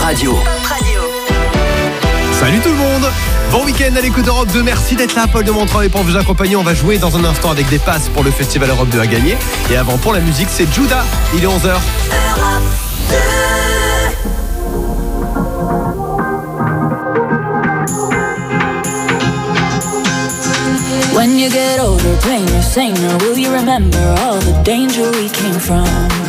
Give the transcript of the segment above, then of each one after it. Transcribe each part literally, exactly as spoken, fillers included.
Radio. Pop Radio. Salut tout le monde. Bon week-end à l'écoute d'Europe deux. Merci d'être là, Paul de Montreuil, pour vous accompagner. On va jouer dans un instant avec des passes pour le Festival Europe deux à gagner. Et avant, pour la musique, c'est Judas. Il est onze heures. Europe deux. When you get older, plainer, saner, will you remember all the danger we came from?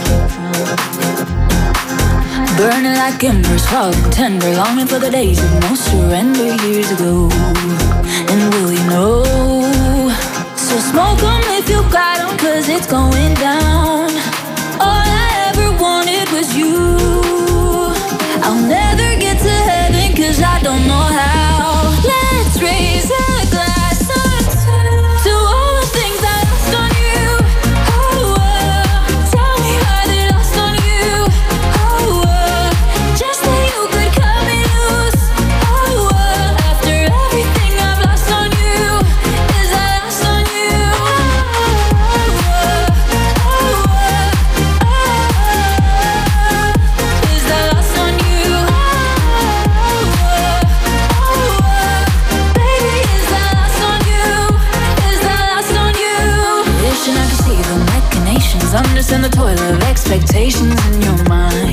Burning like embers, falling tender, longing for the days of no surrender years ago. And will you know? So smoke 'em if you got 'em, 'cause it's going down. All I ever wanted was you. I'll never get to heaven 'cause I don't know how. Let's raise a glass to all the things I lost on you. Oh, oh. Tell me how they lost on you. Oh, oh. Just that you could cut me loose. Oh, oh. After everything I've lost on you, is I lost on you. Oh, oh. Oh, oh. Oh, is I lost on you. Oh, oh. Oh, baby, is I lost on you. Wishing I could see the machinations, understand the toil of expectations in your mind.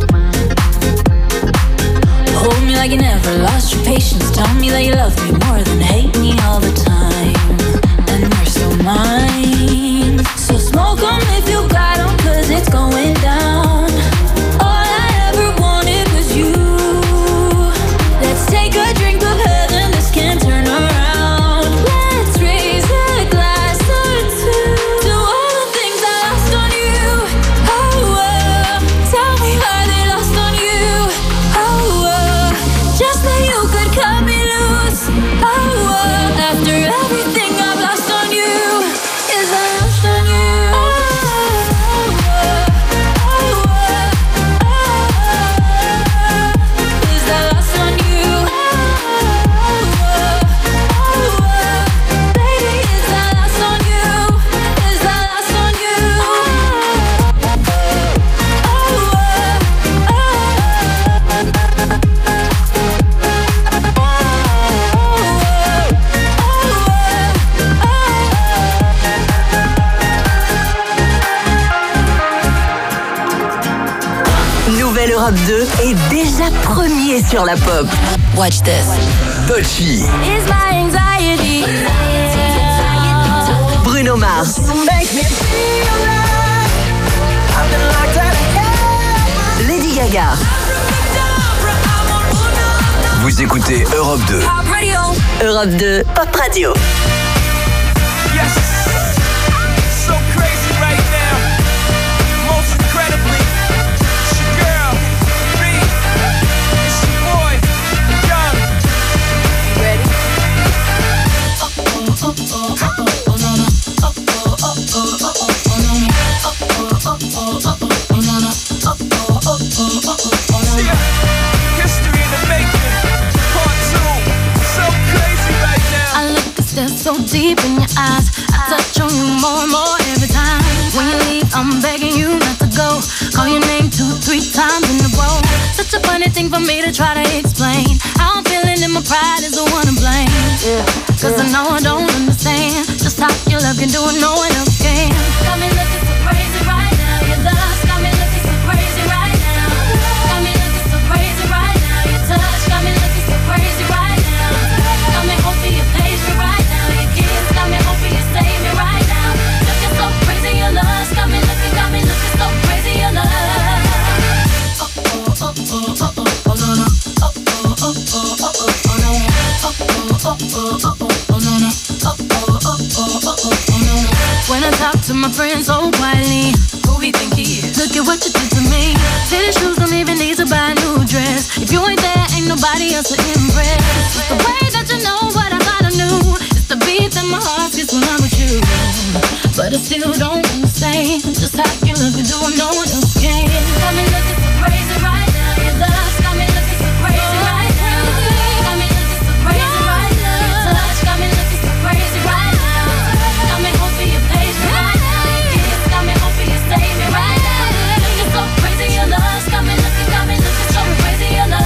Hold me like you never lost your patience. Tell me that you love me more than hate me all the time. And you're still mine. So smoke 'em if you got 'em, 'cause it's going down. All I ever wanted was you. Let's take a drink of heaven, this can't turn around. Let's raise a glass or two to all the things I lost on you. Oh, oh. Tell me how they lost on you. Oh, oh. Just that you could cut me loose. Oh, oh. After everything I've lost on you, is I lost on you. Oh, oh, oh, oh, oh. Is I lost on you. Oh, oh, oh. Baby, is I lost on you? Is I lost on you? Oh, oh, Nouvelle Europe deux est déjà premier sur la pop. watch this. Dolce. It's my anxiety. Bruno Mars. Lady Gaga. Vous écoutez Europe deux. Europe deux, Pop Radio. Yes, so crazy right now. Most incredibly, it's your girl, B. It's your boy, Young. Ready? Yeah, history in the making. Part two, so crazy right now. I look and stare so deep in your eyes. I touch on you more and more every time. When you leave, I'm begging you not to go. Call your name two, three times in a row. Such a funny thing for me to try to explain. How I'm feeling and my pride is the one to blame. Yeah. Cause I know I don't understand just how your love can do it, no one else can. Got me looking so crazy right now. Your love got me looking so crazy right now. Got me looking so crazy right now. Your touch got me looking so crazy right now. Got me hoping you page me right now. Your kiss got me hoping you save me right now. Looking so crazy, your love got me looking, got me looking so crazy, your love. Oh oh oh oh oh oh oh no no. Oh oh oh oh oh oh oh no. Oh oh oh oh oh oh no no. Oh oh oh oh oh oh no. When I talk to my friends so quietly, who he think he is? Look at what you did to me. Fitted shoes don't even need to buy a new dress. If you ain't there, ain't nobody else to impress. It's the way that you know what I thought I knew. It's the beat that my heart gets when I'm with you. But I still don't understand just how you look and do what no one else can. Got me looking so crazy right now. Your love got me looking so crazy right now. Got me looking so crazy right now. Your touch got me looking so crazy right now. Got me hoping you page me right now. Your kiss got me hoping you save me right now. Looking so crazy, your love got me looking, got me looking so crazy, your love.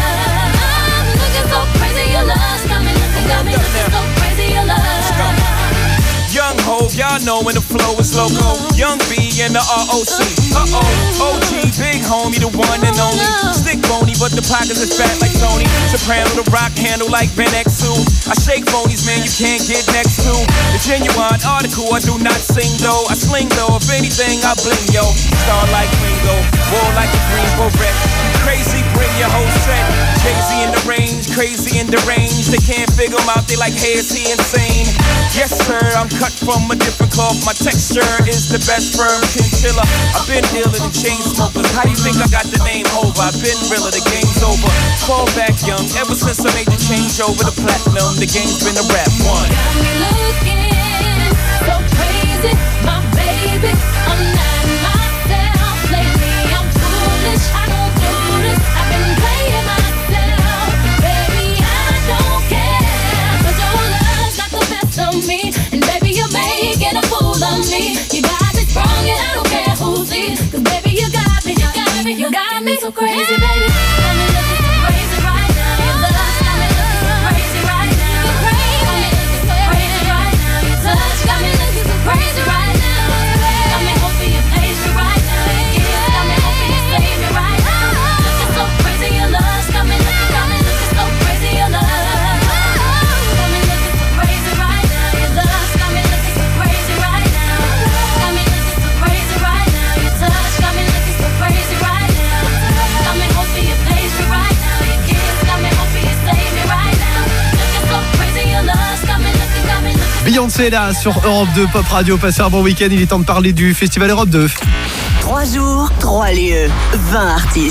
Y'all know when the flow is loco. Young B and the R O C. Uh-oh, O G, big homie, the one and only. Stick bony, but the pockets is fat like Tony. Soprano, the rock handle like Ben X two. I shake phonies, man, you can't get next to. The genuine article, I do not sing though. I sling though, if anything, I bling yo. Star like Ringo, war like a green beret. Crazy, bring your whole set. Jay-Z in the range, crazy in the range. They can't figure him out, they like, hey, is he insane? Yes, sir, I'm cut from a different cloth. My texture is the best firm chinchilla. I've been dealer than chain smokers. How do you think I got the name over? I've been realer, the game's over. Fall back young, ever since I made the change over the platinum. The game's been a rap one. Got me looking so crazy, my baby. I'm not myself lately. I'm foolish. I don't do this. I've been playing myself, baby. I don't care, 'cause your love's got the best of me, and baby you're making a fool of me. You got me strong and I don't care who sees, 'cause baby you got me, you got me, you got me so crazy, baby. Got me looking so crazy right now. Your love's got me looking so crazy right now. You're crazy, got me looking so crazy right now. Your touch got me looking so crazy right now. Got me hoping you praise me right now. Your kiss got me hoping you save me right now. Looking so crazy, your love's got me looking, got me looking so crazy, your love. Got me looking so crazy right now. Your love's got me looking so crazy right now. Got me looking so crazy right now. Your touch got me looking so crazy right now. Got me hoping you praise me right now. Your kiss got me hoping you save me right now. Looking so crazy, your love's got me looking, got me looking. Beyoncé là sur Europe deux Pop Radio. Passez un bon week-end, il est temps de parler du Festival Europe deux. Trois jours, trois lieux, vingt artistes.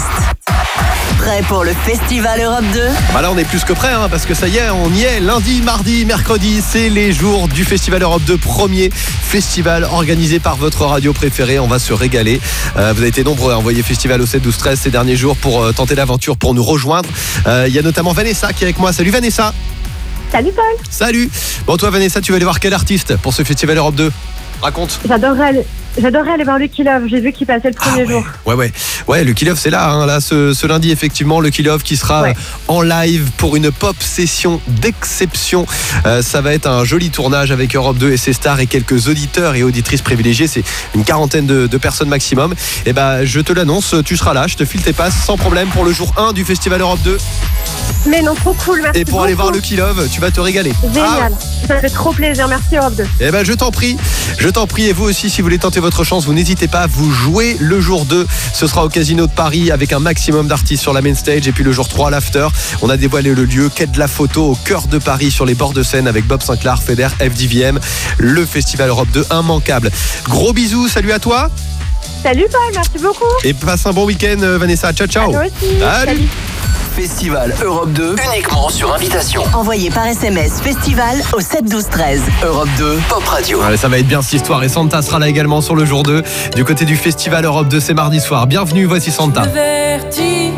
Prêt pour le Festival Europe deux? Bah là on est plus que prêt hein, parce que ça y est, on y est. Lundi, mardi, mercredi, c'est les jours du Festival Europe deux, premier festival organisé par votre radio préférée. On va se régaler. Euh, vous avez été nombreux à envoyer festival au sept douze treize ces derniers jours pour euh, tenter l'aventure, pour nous rejoindre. Euh, Il y a notamment Vanessa qui est avec moi. Salut Vanessa. Salut Paul. Salut. Bon toi Vanessa, tu vas aller voir quel artiste pour ce Festival Europe deux? Raconte. J'adorerais aller, j'adorerais aller voir Lucky Love. J'ai vu qu'il passait le premier Ah ouais, jour. ouais, ouais, ouais. Lucky Love, c'est là, hein, là, ce, ce lundi effectivement, Lucky Love qui sera Ouais. en live pour une pop session d'exception. Euh, ça va être un joli tournage avec Europe deux et ses stars et quelques auditeurs et auditrices privilégiés. C'est une quarantaine de, de personnes maximum. Et ben, je te l'annonce, tu seras là. Je te file tes passes sans problème pour le jour un du Festival Europe deux. Mais non, trop cool, merci Et pour aller voir beaucoup. Lucky Love, tu vas te régaler. Génial, ça fait trop plaisir, merci Europe deux. Eh ben je t'en prie, je t'en prie et vous aussi si vous voulez tenter votre chance, vous n'hésitez pas, vous jouez le jour deux, ce sera au Casino de Paris avec un maximum d'artistes sur la main stage et puis le jour trois l'after. On a dévoilé le lieu, quai de la photo au cœur de Paris sur les bords de Seine avec Bob Sinclair, Feder, F D V M, le Festival Europe deux immanquable. Gros bisous, salut à toi Salut Paul, merci beaucoup. et passe un bon week-end Vanessa, ciao ciao. À toi aussi. Salut. Salut. Festival Europe deux, uniquement sur invitation. Envoyez par S M S Festival au sept douze treize. Europe deux, Pop Radio. Allez, ça va être bien cette histoire et Santa sera là également sur le jour deux du côté du Festival Europe deux, c'est mardi soir. Bienvenue, voici Santa. Le vertige,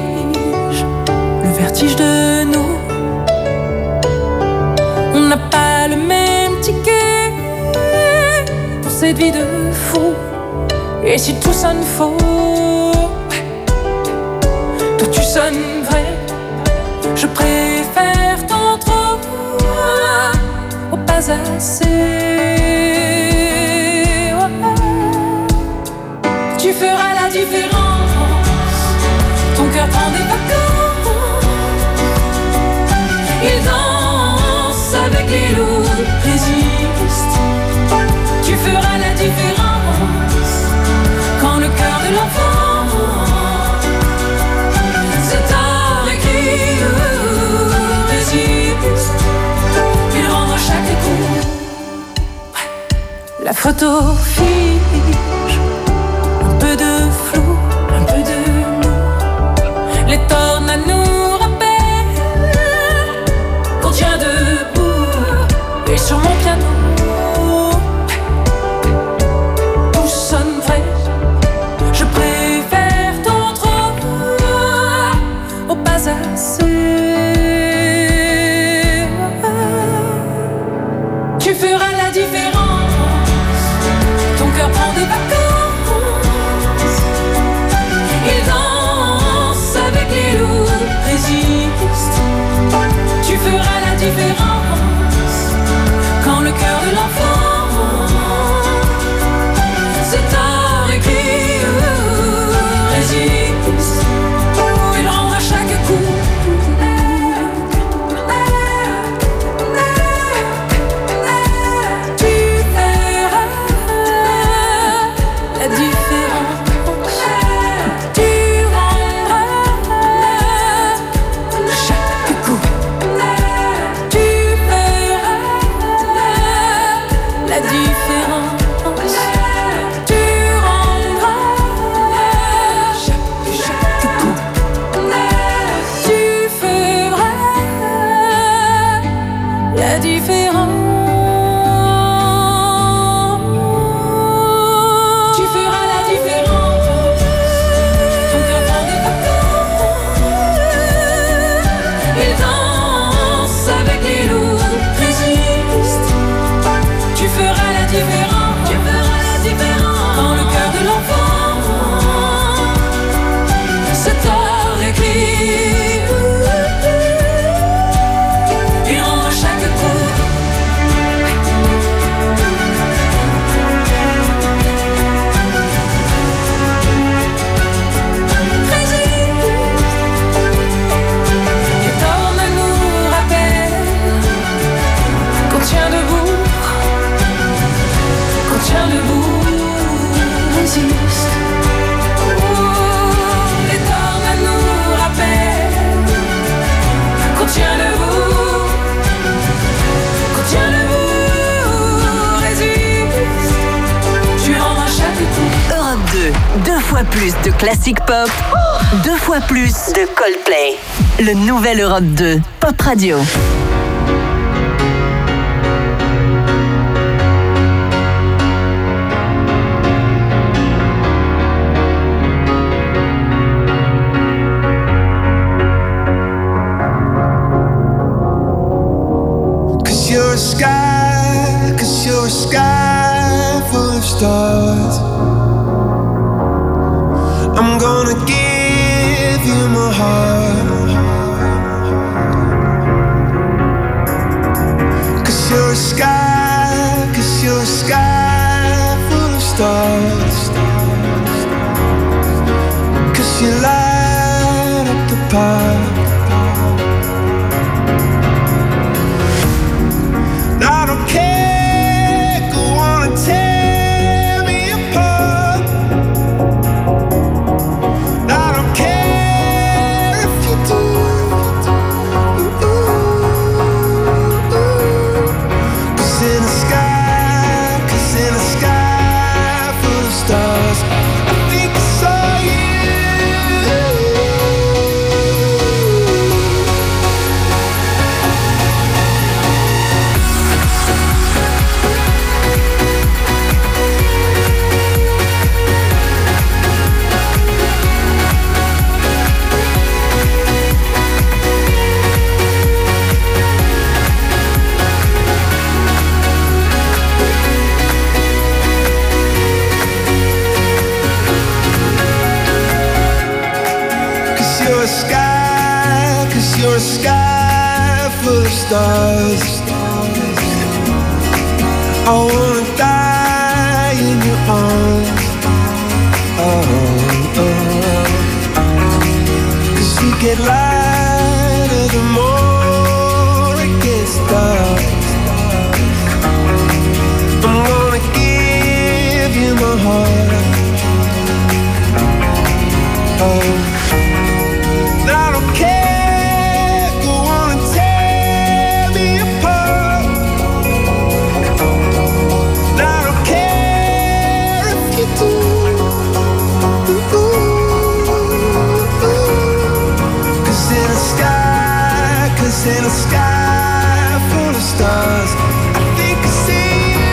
le vertige de nous. On n'a pas le même ticket pour cette vie de fou. Et si tout sonne faux, toi tu sonnes vrai. Je préfère tant trop au pas assez. Tu feras la différence. Ton cœur prend des vacances. Il danse avec les loups, résiste. Tu feras la différence quand le cœur de l'enfant c'est tard et qui résiste. Il rend à chaque coup. La photo fige. Un peu de flou, un peu de nous. Les tornades nous rappellent qu'on tient debout. Et sur mon piano tout sonne vrai. Je préfère tant trop au pas assez. Tu feras la différence. Ton cœur prend fois plus de classique pop, deux fois plus de Coldplay. Le nouvel Europe deux, Pop Radio. Cause you're a sky, cause you're a sky full of stars. I'm gonna give you my heart. Cause you're a sky, cause you're a sky full of stars. Cause you light up the park. I don't care, go on and tear me apart. I don't care if you do. Cause in the sky, cause in the sky full of stars, I think I saw you. You're a sky, cause you're a sky full of stars. I wanna die in your arms. Oh, oh. Cause you get lighter the more it gets dark. I'm gonna give you my heart. Oh. I don't care, go on and tear me apart. I don't care if you do. Cause in the sky, cause in the sky full of stars, I think I see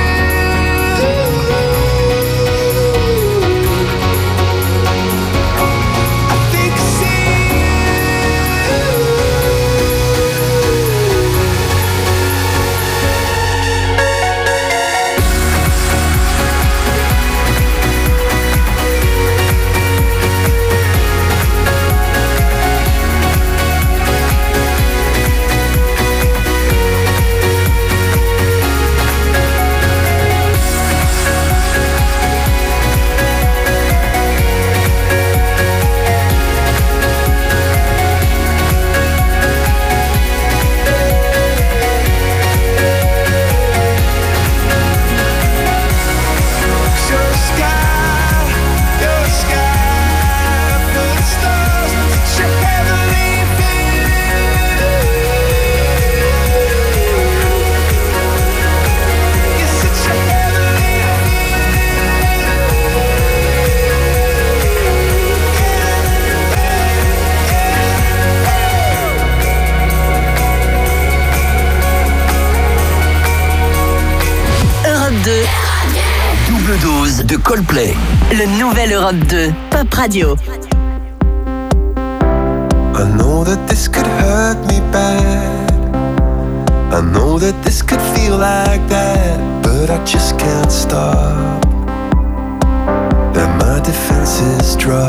Double dose de Coldplay. Le nouvel Europe deux, Pop Radio. I know that this could hurt me bad. I know that this could feel like that, but I just can't stop. Let my defenses drop.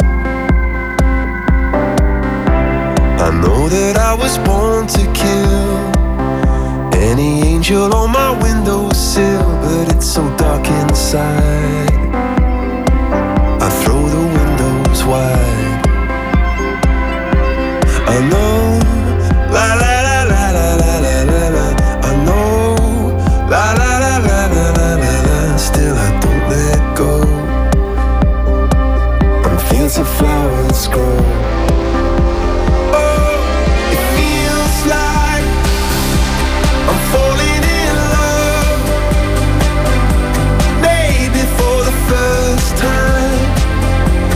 I know that I was born to kill any angel on my windowsill, but it's so dark inside. I throw the windows wide. I know, la la la la la la la la la. I know, la la la la la la la la. Still I don't let go. I'm fields of flowers grow. Oh, it feels like I'm falling in love. Maybe for the first time.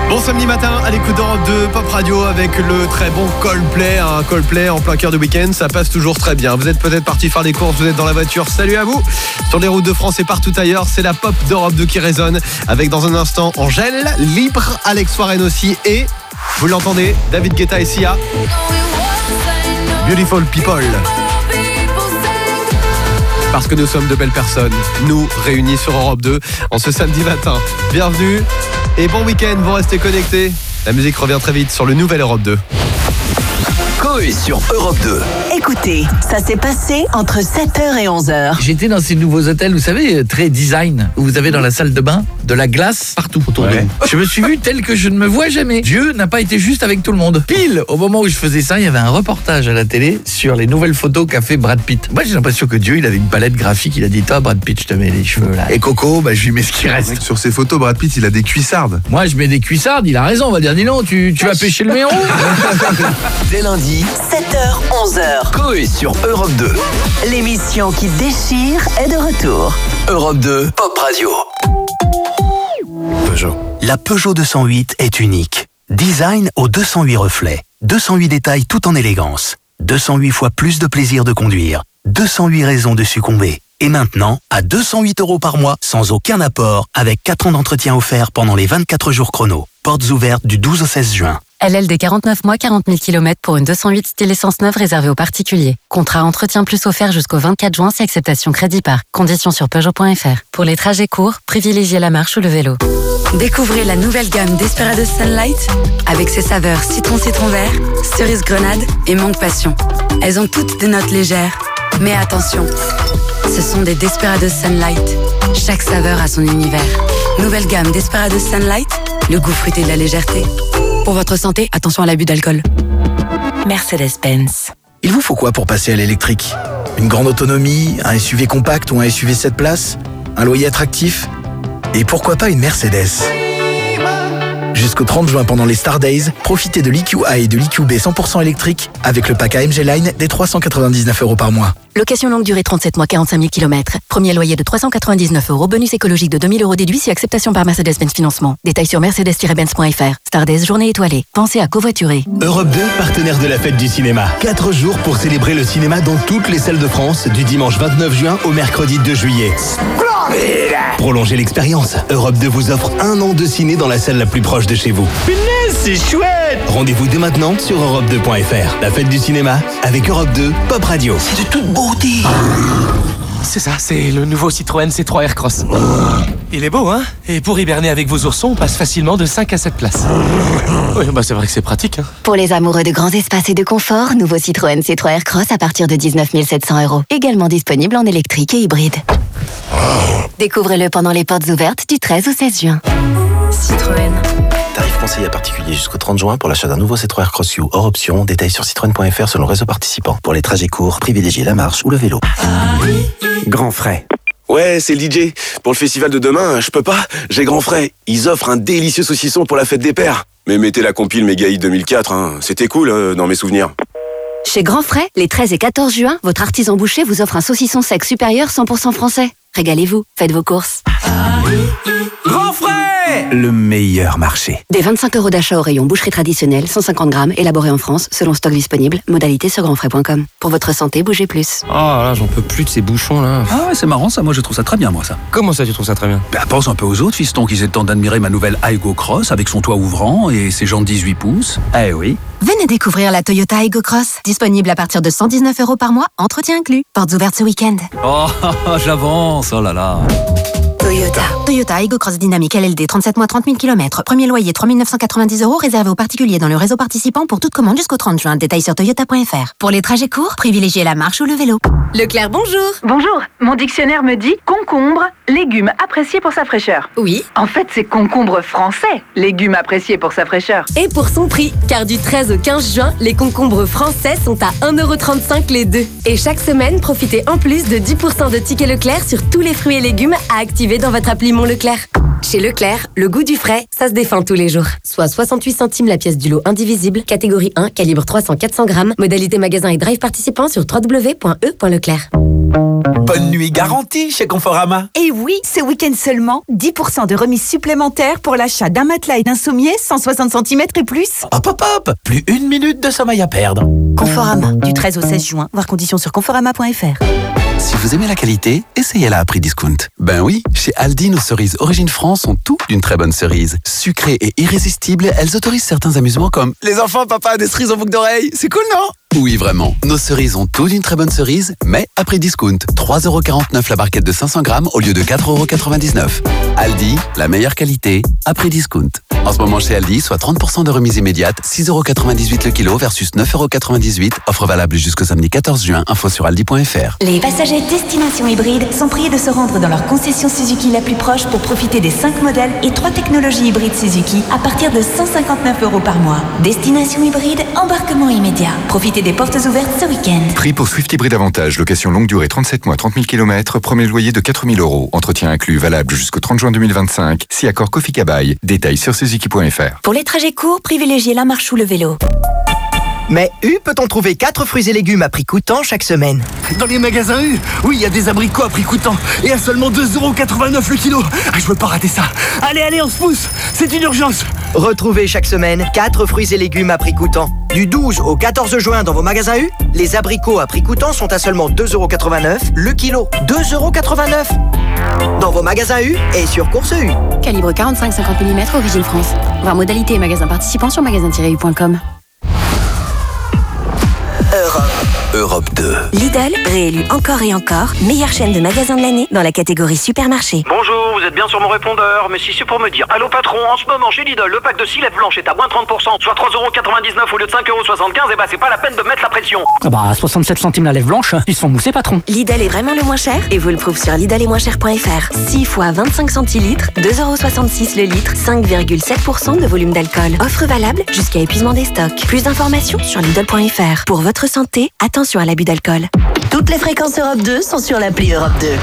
Bon samedi matin à l'écoute d'Europe deux Pop Radio avec le très bon Coldplay, un Coldplay en plein cœur de week-end, ça passe toujours très bien. Vous êtes peut-être parti faire des courses, vous êtes dans la voiture, salut à vous. Sur les routes de France et partout ailleurs, c'est la pop d'Europe deux qui résonne avec dans un instant Angèle, Libre, Alex Warren aussi et, vous l'entendez, David Guetta et Sia. Beautiful People. Parce que nous sommes de belles personnes, nous réunis sur Europe deux en ce samedi matin. Bienvenue et bon week-end, vous restez connectés. La musique revient très vite sur le nouvel Europe deux. Coé sur Europe deux. Écoutez, ça s'est passé entre sept heures et onze heures. J'étais dans ces nouveaux hôtels, vous savez, très design, où vous avez dans la salle de bain de la glace partout autour Ouais. de vous. Je me suis vu tel que je ne me vois jamais. Dieu n'a pas été juste avec tout le monde. Pile, au moment où je faisais ça, il y avait un reportage à la télé sur les nouvelles photos qu'a fait Brad Pitt. Moi, j'ai l'impression que Dieu, il avait une palette graphique, il a dit, toi, Brad Pitt, je te mets les cheveux là. Et Coco, bah, je lui mets ce qui reste. Sur ses photos, Brad Pitt, il a des cuissardes. Moi, je mets des cuissardes, il a raison, on va dire, dis non, tu, tu vas pêcher le méon. Dès lundi, sept heures, onze heures. Coé sur Europe deux. L'émission qui déchire est de retour. Europe deux, Pop Radio. Peugeot. La Peugeot deux cent huit est unique. Design aux deux cent huit reflets. deux cent huit détails tout en élégance. deux cent huit fois plus de plaisir de conduire. deux cent huit raisons de succomber. Et maintenant, à deux cent huit euros par mois, sans aucun apport, avec quatre ans d'entretien offert pendant les vingt-quatre jours chrono. Portes ouvertes du douze au seize juin. L L D quarante-neuf mois, quarante mille kilomètres pour une deux cent huit style essence neuve réservée aux particuliers. Contrat entretien plus offert jusqu'au vingt-quatre juin si acceptation crédit par. Conditions sur Peugeot point F R. Pour les trajets courts, privilégiez la marche ou le vélo. Découvrez la nouvelle gamme Desperados Sunlight avec ses saveurs citron citron vert, cerise grenade et mangue passion. Elles ont toutes des notes légères. Mais attention, ce sont des Desperados Sunlight. Chaque saveur a son univers. Nouvelle gamme Desperados Sunlight, le goût fruité de la légèreté. Pour votre santé, attention à l'abus d'alcool. Mercedes-Benz. Il vous faut quoi pour passer à l'électrique ? Une grande autonomie, un S U V compact ou un S U V sept places ? Un loyer attractif ? Et pourquoi pas une Mercedes ? Jusqu'au trente juin pendant les Star Days, profitez de l'E Q A et de l'E Q B cent pour cent électrique avec le pack A M G Line des trois cent quatre-vingt-dix-neuf euros par mois. Location longue durée trente-sept mois, quarante-cinq mille kilomètres. Premier loyer de trois cent quatre-vingt-dix-neuf euros. Bonus écologique de deux mille euros déduit si acceptation par Mercedes-Benz Financement. Détails sur mercedes tiret benz point F R. Star Days, journée étoilée. Pensez à covoiturer. Europe deux, partenaire de la fête du cinéma. Quatre jours pour célébrer le cinéma dans toutes les salles de France du dimanche vingt-neuf juin au mercredi deux juillet. Prolongez l'expérience. Europe deux vous offre un an de ciné dans la salle la plus proche de chez vous. Punaise, c'est chouette! Rendez-vous dès maintenant sur europe deux point F R. La fête du cinéma avec Europe deux, Pop Radio. C'est de toute beauté. C'est ça, c'est le nouveau Citroën C trois Aircross. Il est beau, hein? Et pour hiberner avec vos oursons, on passe facilement de cinq à sept places. Oui, bah c'est vrai que c'est pratique, hein. Pour les amoureux de grands espaces et de confort, nouveau Citroën C trois Aircross à partir de dix-neuf mille sept cents euros. Également disponible en électrique et hybride. Découvrez-le pendant les portes ouvertes du treize au seize juin. Citroën. Tarif conseillé à particulier jusqu'au trente juin pour l'achat d'un nouveau C trois Aircross U hors option. Détails sur citroën point F R selon le réseau participant. Pour les trajets courts, privilégiez la marche ou le vélo. Grand Frais. Ouais, c'est le D J. Pour le festival de demain, je peux pas. J'ai Grand Frais. Ils offrent un délicieux saucisson pour la fête des pères. Mais mettez la compile Méga Hit deux mille quatre, hein. C'était cool euh, dans mes souvenirs. Chez Grand Frais, les treize et quatorze juin, votre artisan boucher vous offre un saucisson sec supérieur cent pour cent français. Régalez-vous, faites vos courses. Grand Frais! Le meilleur marché. Des vingt-cinq euros d'achat au rayon boucherie traditionnelle, cent cinquante grammes, élaboré en France, selon stock disponible, modalité sur grand frais point com. Pour votre santé, bougez plus. Oh là, j'en peux plus de ces bouchons là. Ah ouais, c'est marrant ça, moi je trouve ça très bien moi ça. Comment ça, tu trouves ça très bien? Bah pense un peu aux autres fistons qui aient le temps d'admirer ma nouvelle Aygo Cross avec son toit ouvrant et ses jantes dix-huit pouces. Eh oui. Venez découvrir la Toyota Aygo Cross, disponible à partir de cent dix-neuf euros par mois, entretien inclus. Portes ouvertes ce week-end. Oh, j'avance, oh là là. Toyota. Toyota Aygo Cross Dynamique L L D, trente-sept mois, trente mille kilomètres. Premier loyer trois mille neuf cent quatre-vingt-dix euros, réservé aux particuliers dans le réseau participant pour toute commande jusqu'au trente juin. Détails sur toyota point F R. Pour les trajets courts, privilégiez la marche ou le vélo. Leclerc, bonjour. Bonjour, mon dictionnaire me dit concombre, légume apprécié pour sa fraîcheur. Oui. En fait, c'est concombre français, légume apprécié pour sa fraîcheur. Et pour son prix, car du treize au quinze juin, les concombres français sont à un euro trente-cinq les deux. Et chaque semaine, profitez en plus de dix pour cent de tickets Leclerc sur tous les fruits et légumes à activer dans dans votre appli Mon Leclerc. Chez Leclerc, le goût du frais, ça se défend tous les jours. Soit soixante-huit centimes la pièce du lot indivisible, catégorie un, calibre trois cents à quatre cents grammes, modalité magasin et drive participant sur w w w point e point leclerc. Bonne nuit garantie chez Conforama. Et oui, ce week-end seulement, dix pour cent de remise supplémentaire pour l'achat d'un matelas et d'un sommier cent soixante centimètres et plus. Hop hop hop, plus une minute de sommeil à perdre. Conforama, du treize au seize juin, voir conditions sur conforama point f r. Si vous aimez la qualité, essayez-la à prix discount. Ben oui, chez Aldi, nos cerises Origine France sont toutes d'une très bonne cerise. Sucrées et irrésistibles, elles autorisent certains amusements comme les enfants, papa, des cerises en boucle d'oreille. C'est cool, non? Oui, vraiment. Nos cerises ont tout d'une très bonne cerise, mais à prix discount. trois euros quarante-neuf la barquette de cinq cents grammes au lieu de quatre euros quatre-vingt-dix-neuf. Aldi, la meilleure qualité, à prix discount. En ce moment chez Aldi, soit trente pour cent de remise immédiate, six euros quatre-vingt-dix-huit le kilo versus neuf euros quatre-vingt-dix-huit. Offre valable jusqu'au samedi quatorze juin. Info sur aldi point f r. Les passagers Destination Hybride sont priés de se rendre dans leur concession Suzuki la plus proche pour profiter des cinq modèles et trois technologies hybrides Suzuki à partir de cent cinquante-neuf euros par mois. Destination Hybride, embarquement immédiat. Profitez des portes ouvertes ce week-end. Prix pour Swift Hybride Avantage, location longue durée trente-sept mois, trente mille kilomètres, premier loyer de quatre mille euros. Entretien inclus, valable jusqu'au trente juin deux mille vingt-cinq. Si accord Kofi-Kabaï. Détails sur suzuki point f r. Pour les trajets courts, privilégiez la marche ou le vélo. Mais U peut-on trouver quatre fruits et légumes à prix coûtant chaque semaine? Dans les magasins U, oui, il y a des abricots à prix coûtant et à seulement deux euros quatre-vingt-neuf le kilo. Ah, je veux pas rater ça. Allez, allez, on se pousse, c'est une urgence. Retrouvez chaque semaine quatre fruits et légumes à prix coûtant. Du douze au quatorze juin dans vos magasins U, les abricots à prix coûtant sont à seulement deux euros quatre-vingt-neuf le kilo. deux euros quatre-vingt-neuf dans vos magasins U et sur Course U. Calibre quarante-cinq à cinquante millimètres, origine France. Voir modalité et magasins participants sur magasin tiret u point com. Europe. Europe deux. Lidl, réélu encore et encore, meilleure chaîne de magasins de l'année dans la catégorie supermarché. Bonjour, vous êtes bien sur mon répondeur, mais si c'est pour me dire allô patron, en ce moment chez Lidl, le pack de six lèvres blanches est à moins trente pour cent, soit trois euros quatre-vingt-dix-neuf au lieu de cinq euros soixante-quinze, et bah c'est pas la peine de mettre la pression. Ah bah soixante-sept centimes la lèvre blanche, ils se font mousser patron. Lidl est vraiment le moins cher et vous le prouve sur lidl et moins cher point f r. six fois vingt-cinq centilitres, deux euros soixante-six le litre, cinq virgule sept pour cent de volume d'alcool. Offre valable jusqu'à épuisement des stocks. Plus d'informations sur lidl point f r. Pour votre santé, attention à l'abus d'alcool. Toutes les fréquences Europe deux sont sur l'appli Europe deux.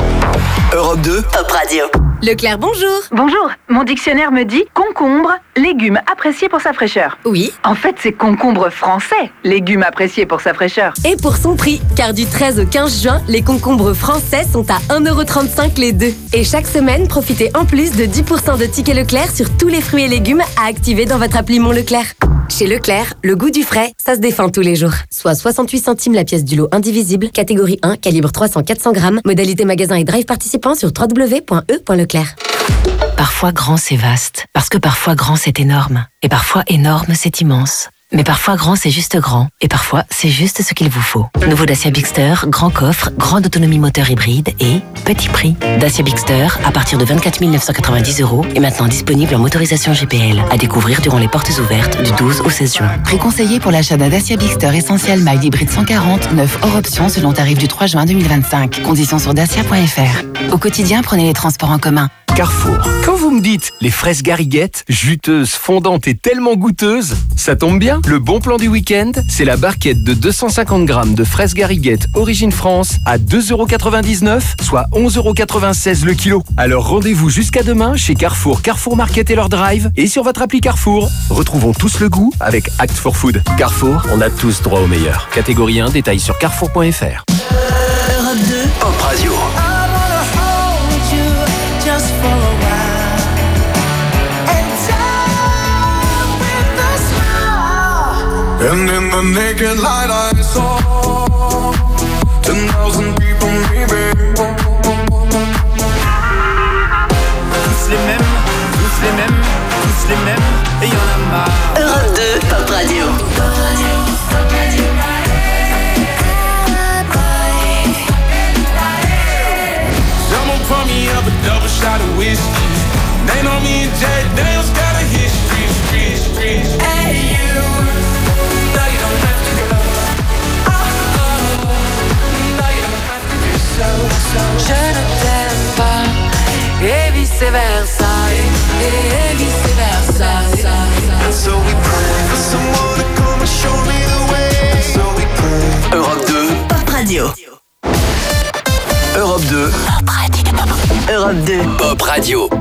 Europe deux. Top Radio. Leclerc, bonjour. Bonjour. Mon dictionnaire me dit concombre, légume apprécié pour sa fraîcheur. Oui. En fait, c'est concombre français, légume apprécié pour sa fraîcheur. Et pour son prix, car du treize au quinze juin, les concombres français sont à un euro trente-cinq les deux. Et chaque semaine, profitez en plus de dix pour cent de tickets Leclerc sur tous les fruits et légumes à activer dans votre appli Mon Leclerc. Chez Leclerc, le goût du frais, ça se défend tous les jours. Soit soixante-huit centimes la pièce du lot indivisible, catégorie un, calibre trois cents à quatre cents grammes, modalité magasin et drive participant sur w w w point e point leclerc. Parfois grand c'est vaste, parce que parfois grand c'est énorme, et parfois énorme c'est immense. Mais parfois grand c'est juste grand, et parfois c'est juste ce qu'il vous faut. Nouveau Dacia Bigster, grand coffre, grande autonomie moteur hybride et petit prix. Dacia Bigster, à partir de vingt-quatre mille neuf cent quatre-vingt-dix euros, est maintenant disponible en motorisation G P L, à découvrir durant les portes ouvertes du douze au seize juin. Prix conseillé pour l'achat d'un Dacia Bigster Essentiel Mild Hybride cent quarante, neuf hors option selon tarif du trois juin deux mille vingt-cinq. Conditions sur dacia point f r. Au quotidien, prenez les transports en commun. Carrefour. Quand vous me dites les fraises gariguettes, juteuses, fondantes et tellement goûteuses, ça tombe bien. Le bon plan du week-end, c'est la barquette de deux cent cinquante grammes de fraises gariguettes Origine France à deux euros quatre-vingt-dix-neuf, soit onze euros quatre-vingt-seize le kilo. Alors rendez-vous jusqu'à demain chez Carrefour, Carrefour Market et leur drive et sur votre appli Carrefour. Retrouvons tous le goût avec Act for Food. Carrefour, on a tous droit au meilleur. Catégorie un, détail sur carrefour point f r. Europe deux. Pop Radio. And in the naked light I saw ten thousand people maybe. Tous les mêmes, tous les mêmes, tous les mêmes, et y'en a marre. Europe deux, Pop Radio. Someone pour me up a double shot of whiskey. They know me and Jack Daniels got a history, history, history. Hey you. Je ne t'aime pas, et vice versa, et, et vice versa. And so we pray for someone to come and show me the way. And so we pray. Europe deux. Pop Radio. Europe deux. Europe Europe deux. Pop Radio.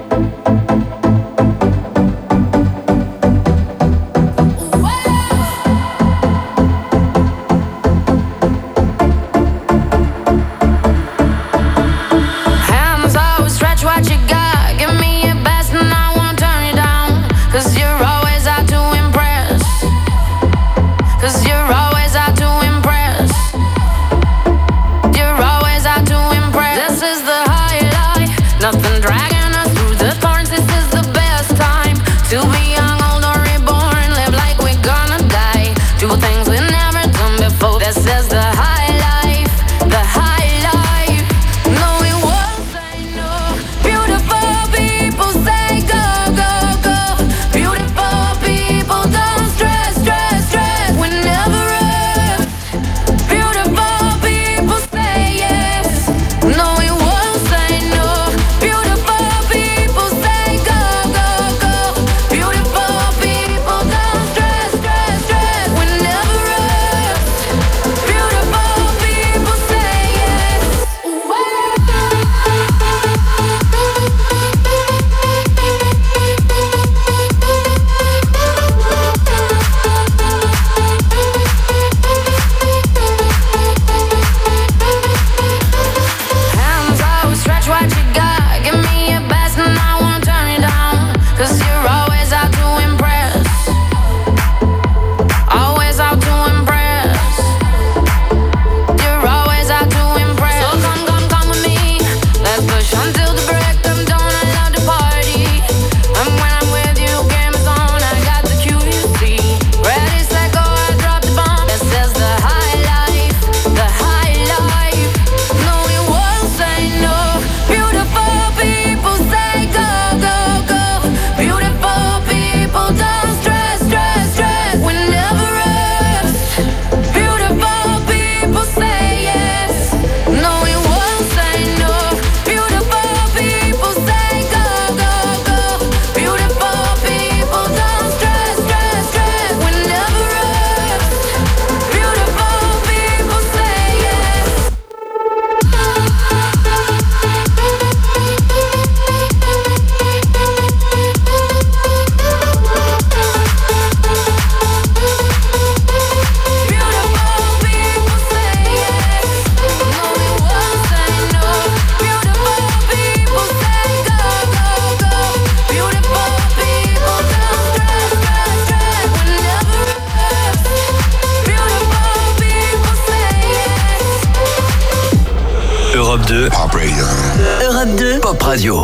Europe deux. Pop Radio. Europe deux. Pop Radio.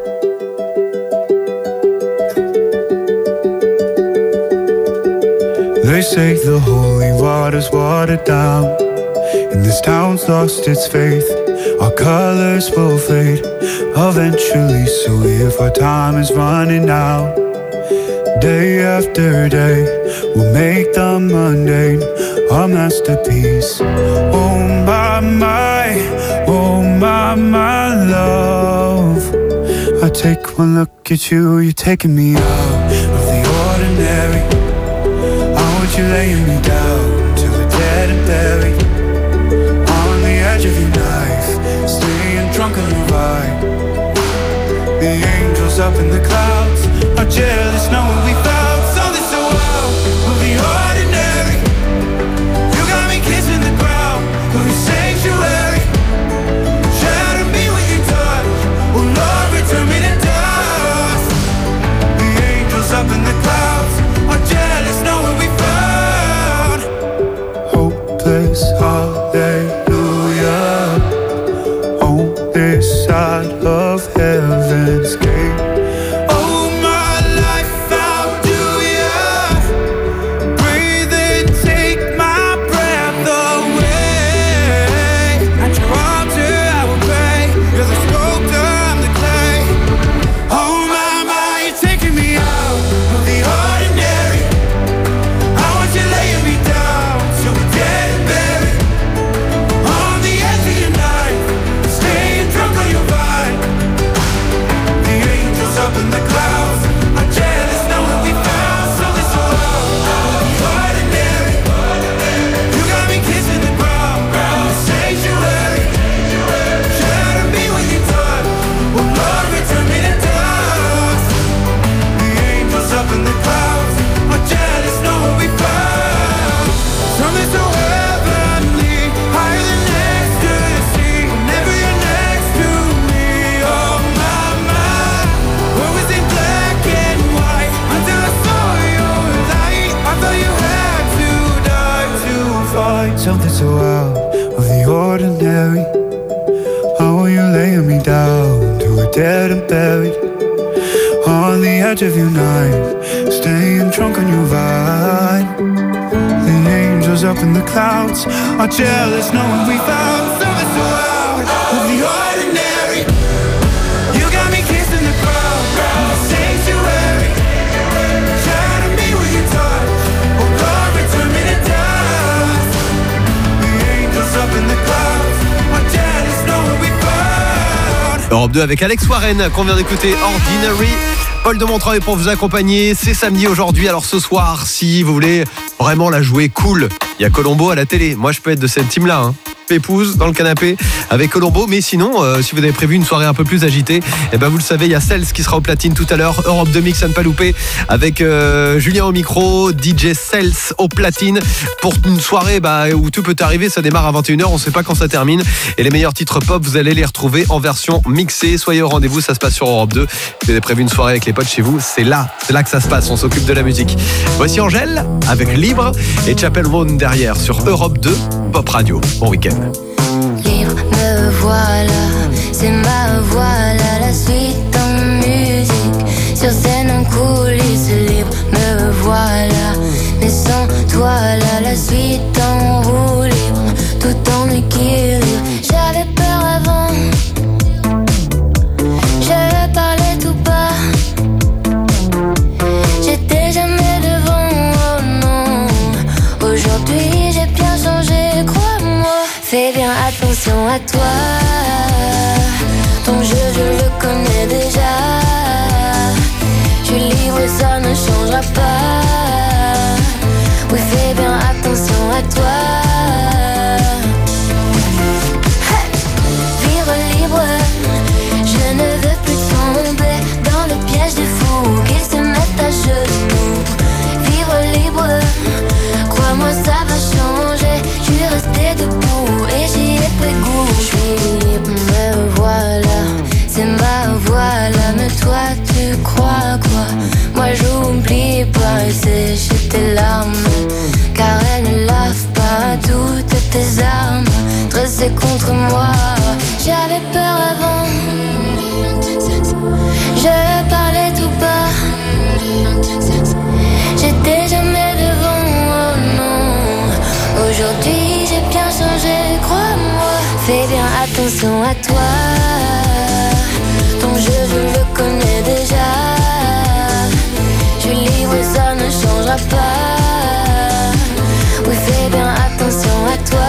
They say the holy water's watered down, and this town's lost its faith. Our colors will fade eventually, so if our time is running out, day after day, we'll make the mundane our masterpiece. Oh my, my, oh my, my love, I take one look at you, you're taking me out of the ordinary. I want you laying me down till we're dead and buried, on the edge of your knife, staying drunk on the ride. The angels up in the clouds are jealous knowing we found something so wild of the ordinary. You got me kissing the ground of your sanctuary. Shatter me with your touch, oh Lord, return me to dust. The angels up in the clouds are jealous knowing we found hopeless hallelujah on this side of heaven's gate. Oh something so out of the ordinary. How are you laying me down to a dead and buried on the edge of your knife, staying drunk on your vine. The angels up in the clouds are jealous knowing we found something so out of the ordinary. You got me kissing the crowd in the sanctuary. Shadow me with your touch, oh Lord, return me to dust. The angels up in the clouds are jealous knowing we found. Europe deux avec Alex Warren qu'on vient d'écouter, Ordinary. Paul de Montreuil pour vous accompagner, c'est samedi aujourd'hui, alors ce soir, si vous voulez vraiment la jouer cool, il y a Colombo à la télé, moi je peux être de cette team là, hein. Épouse dans le canapé avec Colombo, mais sinon euh, si vous avez prévu une soirée un peu plus agitée, eh ben vous le savez, il y a Cels qui sera au platine tout à l'heure. Europe deux Mix à ne pas louper avec euh, Julien au micro, D J Cels au platine pour une soirée bah, où tout peut arriver. Ça démarre à vingt et une heures, on ne sait pas quand ça termine, et les meilleurs titres pop vous allez les retrouver en version mixée. Soyez au rendez-vous, ça se passe sur Europe deux. Vous avez prévu une soirée avec les potes chez vous, c'est là, c'est là que ça se passe, on s'occupe de la musique. Voici Angèle avec Libre et Chapel Roan derrière sur Europe deux Pop Radio. Bon week-end. Libre, me voilà, c'est ma voix là, la suite en musique, sur scène en coulisses. Libre, me voilà, mais sans toi là, la suite en roue libre, tout en équilibre. J'avais peur avant, je parlais tout bas, j'étais jamais devant, oh non. Aujourd'hui j'ai bien changé, crois-moi. Fais bien attention à toi, ton jeu je le connais déjà. Je suis libre, ça ne changera pas. Oui, fais bien attention à toi. Hey! Vivre libre, je ne veux plus tomber dans le piège des fous qui se mettent à genoux. Vivre libre, crois-moi ça va changer. Je suis resté debout et j'y ai pris goût. Je suis libre, me voilà, c'est ma voix là. Mais toi tu crois quoi? Moi j'oublie pas et sécher tes larmes, car elles ne lavent pas toutes tes armes dressées contre moi. J'avais peur avant, je parlais tout bas, j'étais jamais devant, oh non. Aujourd'hui j'ai bien changé, crois-moi. Fais bien attention à toi, ton jeu je le connais déjà. Je suis libre, ça ne changera pas. Oui, fais bien attention à toi.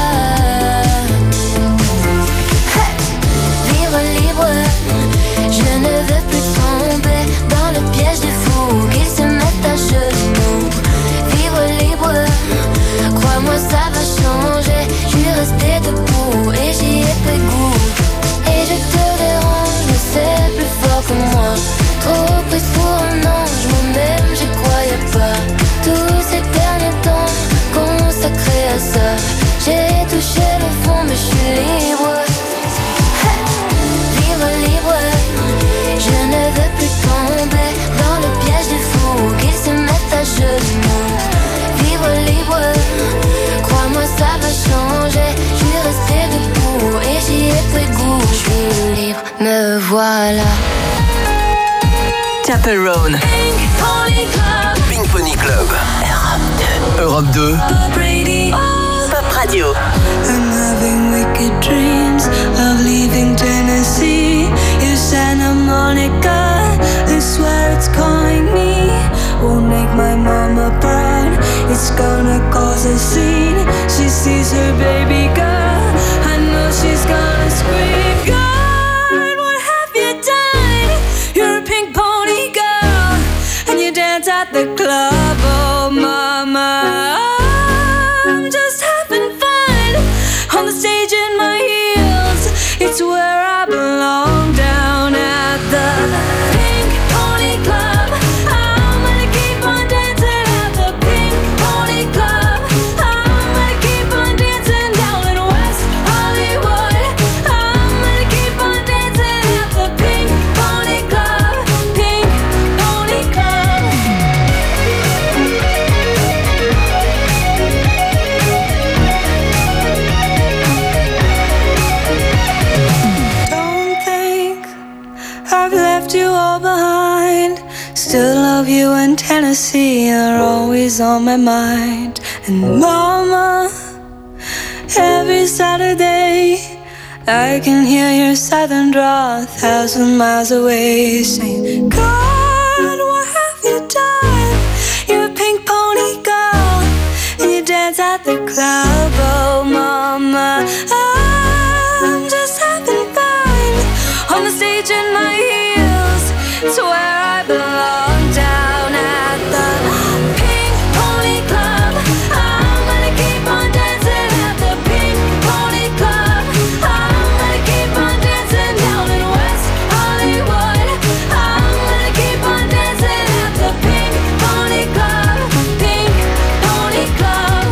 Hey! Vivre libre, je ne veux plus tomber dans le piège des fous qui se mettent à genoux. Vivre libre, crois-moi ça va changer. Je suis resté debout et j'y ai pris goût. Et je te dérange, mais c'est plus fort que moi. Trop prise pour un ange, moi-même j'y croyais pas. Tous ces derniers temps consacrés à ça, j'ai touché le fond mais je suis libre. Hey! Vivre libre, je ne veux plus tomber dans le piège des fous qui se mettent à genoux. Vivre libre, crois-moi ça va changer. Je suis resté debout et j'y ai pris goût. Je suis libre, me voilà. Chapel Roan, Pink Pony Club. Europe deux. Europe deux. Pop Radio. I'm having wicked dreams of leaving Tennessee. You Santa Monica, I swear it's calling me. Won't make my mama proud, it's gonna cause a scene. She sees her baby girl, I know she's gonna scream. God, what have you done? You're a pink pony girl, and you dance at the club, oh mama. I'm just having fun on the stage in my heels. It's where I belong, down at the Pink Pony Club. I'm gonna keep on dancing at the Pink Pony Club. I'm gonna keep on dancing down in West Hollywood. I'm gonna keep on dancing at the Pink Pony Club. Pink Pony Club. still love you in Tennessee, you're always on my mind. And mama, every Saturday I can hear your southern drawl a thousand miles away, saying, God, what have you done? You're a pink pony girl, and you dance at the club. Oh mama, I'm just having fun on the stage in my heels. It's where I belong, down at the Pink Pony Club. I'm gonna keep on dancing at the Pink Pony Club. I'm gonna keep on dancing down in West Hollywood. I'm gonna keep on dancing at the Pink Pony Club. Pink Pony Club.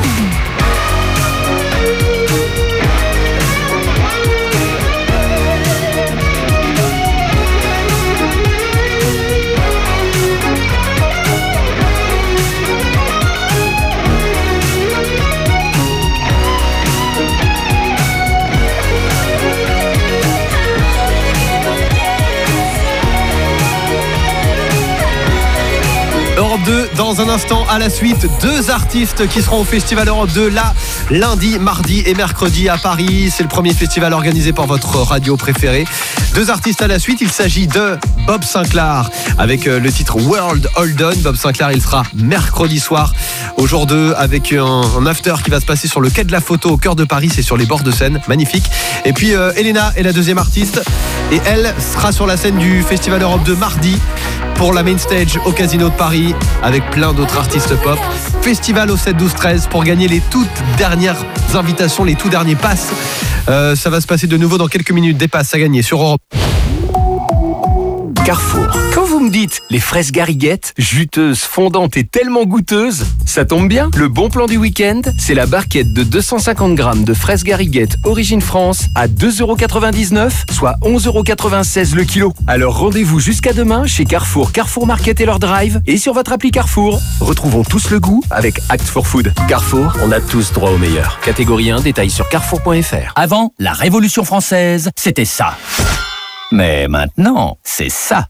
Europe deux, dans un instant, à la suite, deux artistes qui seront au Festival Europe deux, là, lundi, mardi et mercredi à Paris. C'est le premier festival organisé par votre radio préférée. Deux artistes à la suite, il s'agit de Bob Sinclar, avec le titre World Hold On. Bob Sinclar, il sera mercredi soir, au jour deux, avec un, un after qui va se passer sur le quai de la Photo, au cœur de Paris, c'est sur les bords de Seine, magnifique. Et puis, euh, Elena est la deuxième artiste, et elle sera sur la scène du Festival Europe deux mardi, pour la main stage au Casino de Paris, avec plein d'autres artistes pop. Festival au sept, douze, treize pour gagner les toutes dernières invitations, les tout derniers passes. Euh, ça va se passer de nouveau dans quelques minutes. Des passes à gagner sur Europe. Carrefour. Quand vous me dites les fraises gariguettes, juteuses, fondantes et tellement goûteuses, ça tombe bien. Le bon plan du week-end, c'est la barquette de deux cent cinquante grammes de fraises gariguettes Origine France à deux euros quatre-vingt-dix-neuf, soit onze euros quatre-vingt-seize le kilo. Alors rendez-vous jusqu'à demain chez Carrefour, Carrefour Market et leur drive et sur votre appli Carrefour. Retrouvons tous le goût avec Act for Food. Carrefour, on a tous droit au meilleur. Catégorie un, détail sur carrefour point f r. Avant, la Révolution française, c'était ça. Mais maintenant, c'est ça.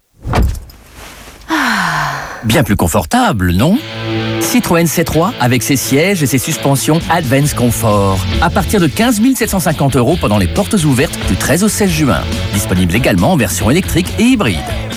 Bien plus confortable, non ? Citroën C trois avec ses sièges et ses suspensions Advance Comfort. À partir de quinze mille sept cent cinquante euros pendant les portes ouvertes du treize au seize juin. Disponible également en version électrique et hybride.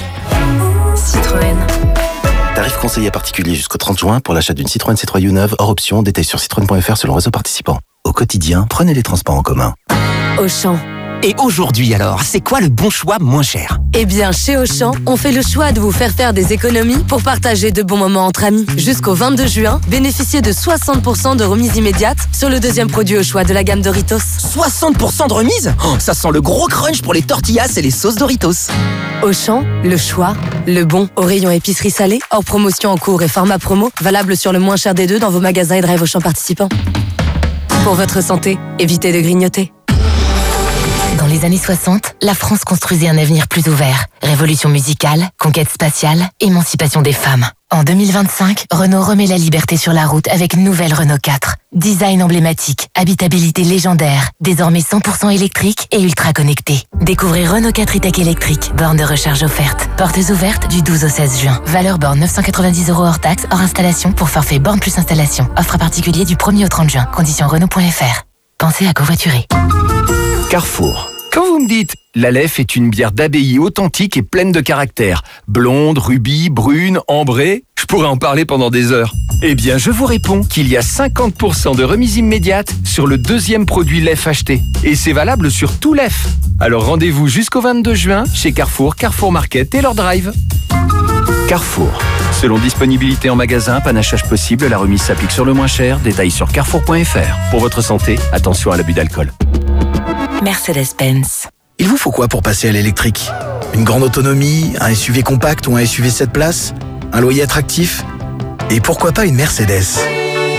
Citroën. Tarif conseillé particulier jusqu'au trente juin pour l'achat d'une Citroën C trois U neuve hors option. Détail sur citroën point f r selon réseau participant. Au quotidien, prenez les transports en commun. Auchan. Et aujourd'hui alors, c'est quoi le bon choix moins cher ? Eh bien, chez Auchan, on fait le choix de vous faire faire des économies pour partager de bons moments entre amis. Jusqu'au vingt-deux juin, bénéficiez de soixante pour cent de remise immédiate sur le deuxième produit au choix de la gamme Doritos. soixante pour cent de remise ? Oh, ça sent le gros crunch pour les tortillas et les sauces Doritos. Auchan, le choix, le bon. Au rayon épicerie salée, hors promotion en cours et format promo, valable sur le moins cher des deux dans vos magasins et drive Auchan participants. Pour votre santé, évitez de grignoter. Dans les années soixante, la France construisait un avenir plus ouvert. Révolution musicale, conquête spatiale, émancipation des femmes. En deux mille vingt-cinq, Renault remet la liberté sur la route avec une nouvelle Renault quatre. Design emblématique, habitabilité légendaire, désormais cent pour cent électrique et ultra connecté. Découvrez Renault quatre e-tech électrique, borne de recharge offerte. Portes ouvertes du douze au seize juin. Valeur borne neuf cent quatre-vingt-dix euros hors taxe, hors installation pour forfait borne plus installation. Offre à particulier du premier au trente juin. Conditions Renault point f r. Pensez à covoiturer. Carrefour. Quand vous me dites l'Aleph est une bière d'abbaye authentique et pleine de caractère, blonde, rubis, brune, ambrée, je pourrais en parler pendant des heures. Eh bien, je vous réponds qu'il y a cinquante pour cent de remise immédiate sur le deuxième produit Lef acheté. Et c'est valable sur tout Lef. Alors rendez-vous jusqu'au vingt-deux juin chez Carrefour, Carrefour Market et leur drive. Carrefour. Selon disponibilité en magasin, panachage possible, la remise s'applique sur le moins cher. Détail sur carrefour point f r. Pour votre santé, attention à l'abus d'alcool. Mercedes-Benz. Il vous faut quoi pour passer à l'électrique ? Une grande autonomie, un S U V compact ou un S U V sept places ? Un loyer attractif ? Et pourquoi pas une Mercedes ?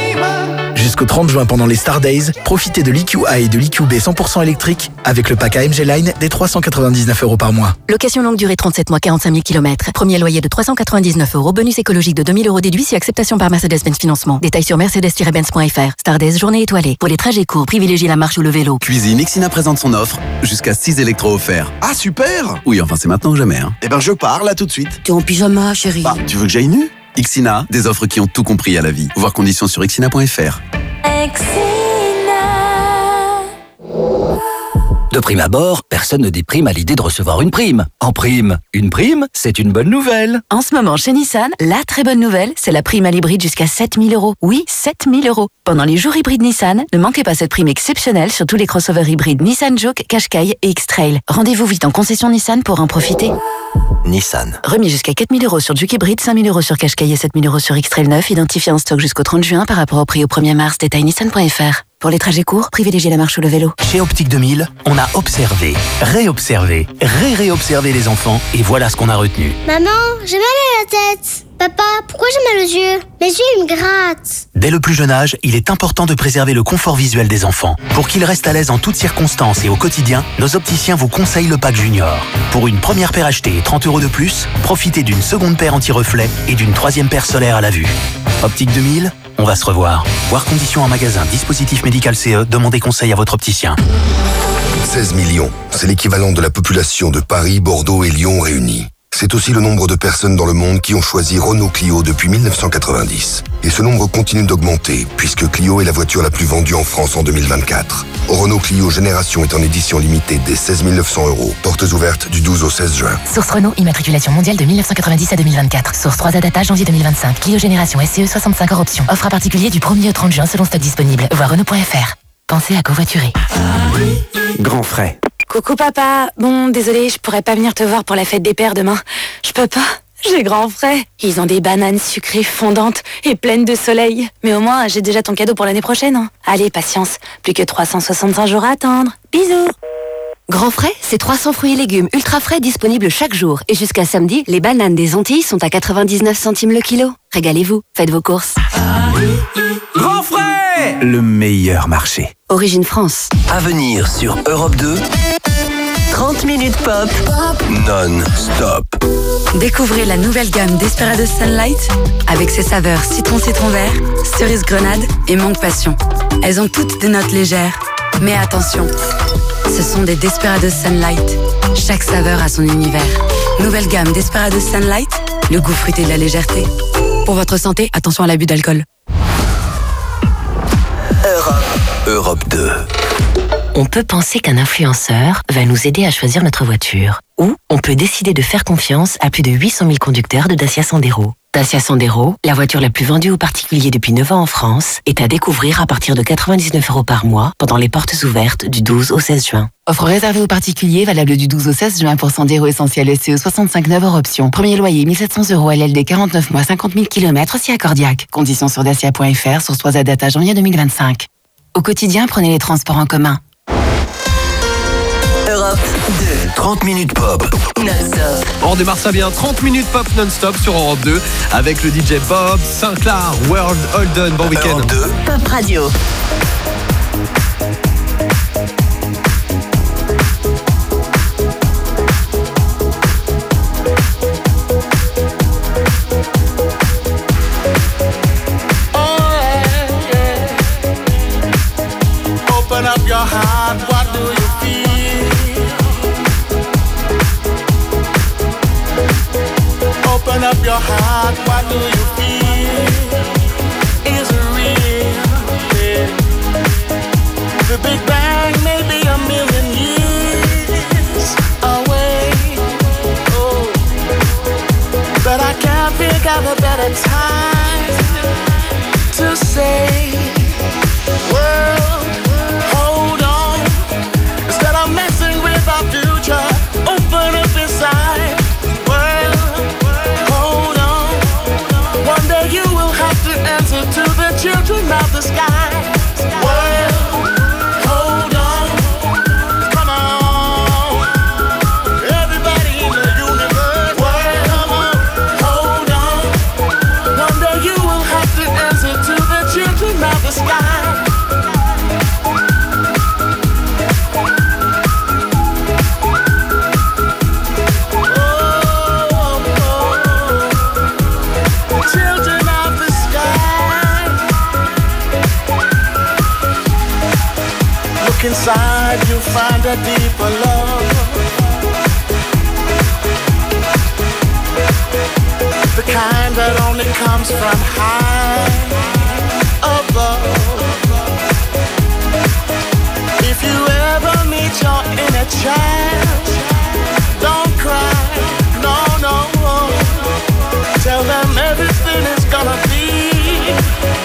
Jusqu'au trente juin pendant les Star Days, profitez de l'E Q A et de l'E Q B cent pour cent électrique avec le pack A M G Line des trois cent quatre-vingt-dix-neuf euros par mois. Location longue durée trente-sept mois, quarante-cinq mille kilomètres. Premier loyer de trois cent quatre-vingt-dix-neuf euros. Bonus écologique de deux mille euros déduit si acceptation par Mercedes-Benz Financement. Détails sur mercedes tiret benz point f r. Star Days, journée étoilée. Pour les trajets courts, privilégiez la marche ou le vélo. Cuisine, Ixina présente son offre. Jusqu'à six électros offerts. Ah, super! Oui, enfin, c'est maintenant ou jamais. Hein. Eh ben, je pars là tout de suite. T'es en pyjama, chérie. Bah, tu veux que j'aille nu? Ixina, des offres qui ont tout compris à la vie. Voir conditions sur ixina point f r. De prime abord, personne ne déprime à l'idée de recevoir une prime. En prime, une prime, c'est une bonne nouvelle. En ce moment, chez Nissan, la très bonne nouvelle, c'est la prime à l'hybride jusqu'à sept mille euros. Oui, sept mille euros. Pendant les jours hybrides Nissan, ne manquez pas cette prime exceptionnelle sur tous les crossovers hybrides Nissan Juke, Qashqai et X-Trail. Rendez-vous vite en concession Nissan pour en profiter. Nissan. Remis jusqu'à quatre mille euros sur Juke hybride, cinq mille euros sur Qashqai et sept mille euros sur X-Trail neuf, identifié en stock jusqu'au trente juin par rapport au prix au premier mars. Détail nissan point f r. Pour les trajets courts, privilégiez la marche ou le vélo. Chez Optique deux mille, on a observé, réobservé, ré-réobservé les enfants et voilà ce qu'on a retenu. Maman, j'ai mal à la tête. Papa, pourquoi j'ai mal aux yeux? Mes yeux, ils me grattent. Dès le plus jeune âge, il est important de préserver le confort visuel des enfants. Pour qu'ils restent à l'aise en toutes circonstances et au quotidien, nos opticiens vous conseillent le pack Junior. Pour une première paire achetée et trente euros de plus, profitez d'une seconde paire anti-reflet et d'une troisième paire solaire à la vue. Optique deux mille, on va se revoir. Voir conditions en magasin, dispositif médical C E, demandez conseil à votre opticien. seize millions, c'est l'équivalent de la population de Paris, Bordeaux et Lyon réunis. C'est aussi le nombre de personnes dans le monde qui ont choisi Renault Clio depuis mille neuf cent quatre-vingt-dix. Et ce nombre continue d'augmenter, puisque Clio est la voiture la plus vendue en France en deux mille vingt-quatre. Renault Clio Génération est en édition limitée dès seize mille neuf cents euros. Portes ouvertes du douze au seize juin. Source Renault, immatriculation mondiale de mille neuf cent quatre-vingt-dix à deux mille vingt-quatre. Source trois A data, janvier deux mille vingt-cinq. Clio Génération S C E soixante-cinq hors option. Offre à particulier du premier au trente juin selon stock disponible. Voir Renault point f r. Pensez à covoiturer. Grand frais. Coucou papa, bon désolé, je pourrais pas venir te voir pour la fête des pères demain. Je peux pas, j'ai grand frais. Ils ont des bananes sucrées fondantes et pleines de soleil. Mais au moins, j'ai déjà ton cadeau pour l'année prochaine. Hein. Allez, patience, plus que trois cent soixante-cinq jours à attendre. Bisous. Grand frais, c'est trois cents fruits et légumes ultra frais disponibles chaque jour. Et jusqu'à samedi, les bananes des Antilles sont à quatre-vingt-dix-neuf centimes le kilo. Régalez-vous, faites vos courses. Grand frais, le meilleur marché. Origine France. À venir sur Europe deux. trente minutes pop. Non-stop. Découvrez la nouvelle gamme Desperados Sunlight avec ses saveurs citron citron vert, cerise grenade et mangue passion. Elles ont toutes des notes légères. Mais attention, ce sont des Desperados Sunlight. Chaque saveur a son univers. Nouvelle gamme Desperados Sunlight, le goût fruité de la légèreté. Pour votre santé, attention à l'abus d'alcool. Europe. Europe deux. On peut penser qu'un influenceur va nous aider à choisir notre voiture. Ou on peut décider de faire confiance à plus de huit cent mille conducteurs de Dacia Sandero. Dacia Sandero, la voiture la plus vendue aux particuliers depuis neuf ans en France, est à découvrir à partir de quatre-vingt-dix-neuf euros par mois pendant les portes ouvertes du douze au seize juin. Offre réservée aux particuliers, valable du douze au seize juin pour Sandero Essentiel S C E soixante-cinq neuf hors option. Premier loyer mille sept cents euros, L L D quarante-neuf mois, cinquante mille kilomètres, si accordiaque. Conditions sur dacia point f r, source trois A data, janvier deux mille vingt-cinq. Au quotidien, prenez les transports en commun. Europe deux. trente minutes pop. Non-stop. On démarre ça bien, trente minutes pop non-stop sur Europe deux avec le D J Bob Sinclair, World Holden. Bon week-end. Europe deux. Pop Radio. Open up your heart, what do you feel? Open up your heart, what do you feel? Is it real? Yeah. The Big Bang may be a million years away. Oh, but I can't think of a better time to say, world, hold on. Instead of messing with our future, open up inside. World, hold on. One day you will have to answer to the children of the sky. World, hold on. Come on. Everybody in the universe. World, come on. Hold on. One day you will have to answer to the children of the sky. inside you find a deeper love. The kind that only comes from high above. If you ever meet your inner child, don't cry, no, no. Tell them everything is gonna be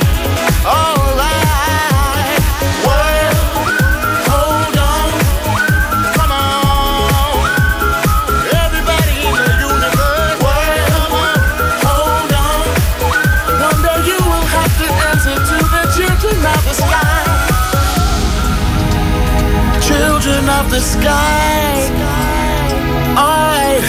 alright. Well, hold on, come on. Everybody in the universe, well, come on, hold on. One day you will have to answer to the children of the sky. Children of the sky. Alright,